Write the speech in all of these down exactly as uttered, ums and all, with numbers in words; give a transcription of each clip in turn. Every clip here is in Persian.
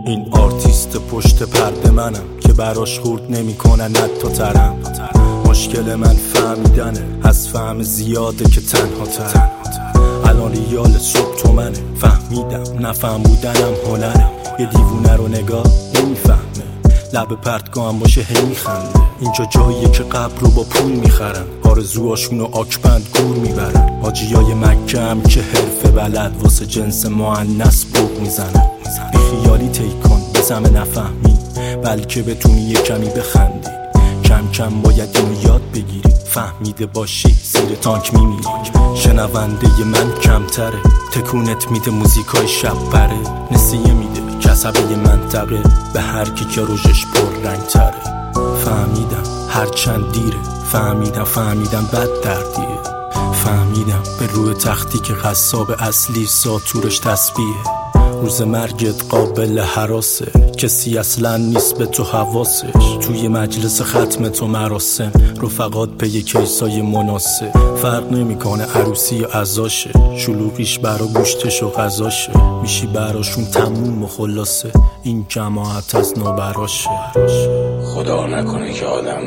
این آرتیست پشت پرده منم که براش خورد نمی کنن حتی ترم. مشکل من فهمیدنه، از فهم زیاده که تنها ترم. الان ریال صبح تو منه، فهمیدم نفهم بودنم هنره. یه دیوونه رو نگاه نمیفهمه، لب پرتگاهم باشه هی میخنده. اینجا جاییه که قبر رو با پول میخرن، آرزوهاشونو آکبند گور میبرن. حاجیای مکه هم که حرفه بلد واسه جنس مؤنث بوق میزنن. بیخیالی تیکن بزمه نفهمی، بلکه بتونی یه کمی بخندی. کم کم باید اینو یاد بگیری، فهمیده باشی زیر تانک میمیری. شنونده من کمتره، تکونت میده موزیکای شب بره. نسیه میده کسبه منطقه به هر کی که روشش پر رنگ تره. فهمیدم هر چند دیره، فهمیدم فهمیدم بد دردیه. فهمیدم به روی تختی که قصاب اصلی ساتورش تسبیحه. روز مرگت قابل حراسه، کسی اصلا نیست به تو حواسش. توی مجلس ختم تو مراسم، رفقات پی کیسای مناسب. فرق نمیکنه عروسی یا عزاشه، شلوغیش برا گوشتش و غذاشه. میشی براشون تموم و خلاصه، این جماعت از نوبراشه. خدا نکنه که آدم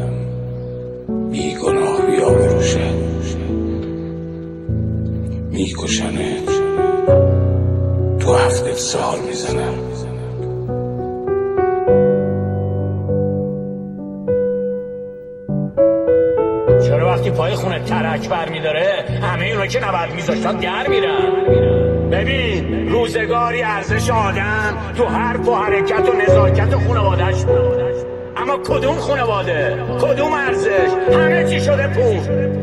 بی گناه بیا بروشه، میکشنه تو هفته سال میزنم. چرا وقتی پای خونه ترک بر میداره همه اونا که نباید میذاشتن در میرن؟ ببین روزگاری ارزش آدم تو حرف و حرکت و نزاکت خانواده‌اش بود، اما کدوم خانواده؟ کدوم ارزش؟ همه چی شده پول.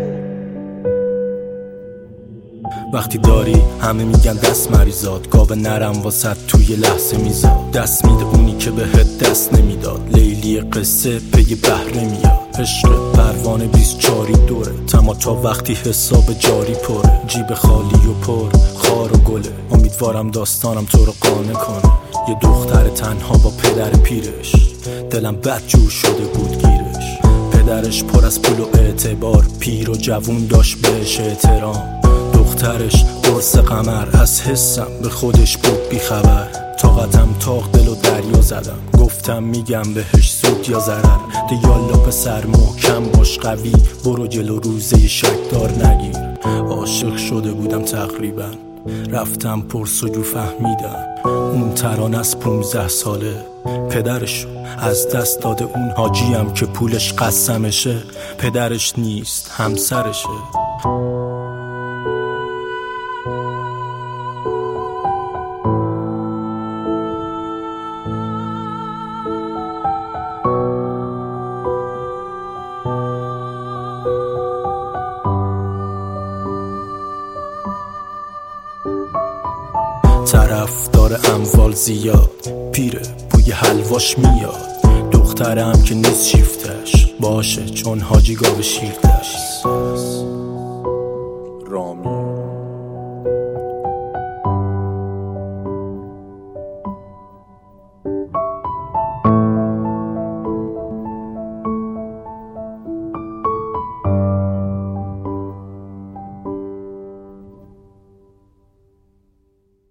وقتی داری همه میگن دست مریزاد، گاو نرم واسد توی لحظه میزاد. دست میده اونی که بهت دست نمیداد، لیلی قصه پی بهره میاد. عشق پروانه بیست چاری دوره، تما تا وقتی حساب جاری پره. جیب خالی و پر خار و گله، امیدوارم داستانم تو رو قانع کنه. یه دختر تنها با پدر پیرش، دلم بد جور شده بود گیرش. پدرش پر از پول و اعتبار، پیر و جوون داشت بهش احترام. دخترش قرص قمر، از حسم به خودش بود بی خبر. طاقتم تاق دل و دریا زدم، گفتم میگم بهش زود یا ضرر. دیالا پسر محکم باش قوی، برو جلو روزه شکدار نگیر. عاشق شده بودم تقریبا، رفتم پرسجو فهمیدم اون ترانه از پونزده ساله. پدرش از دست داده، اون حاجیم که پولش قسمشه. پدرش نیست همسرشه. طرف داره اموال زیاد، پیره بوی حلواش میاد. دخترم که نیست شیفتش باشه، چون حاجی گاو شیرتش.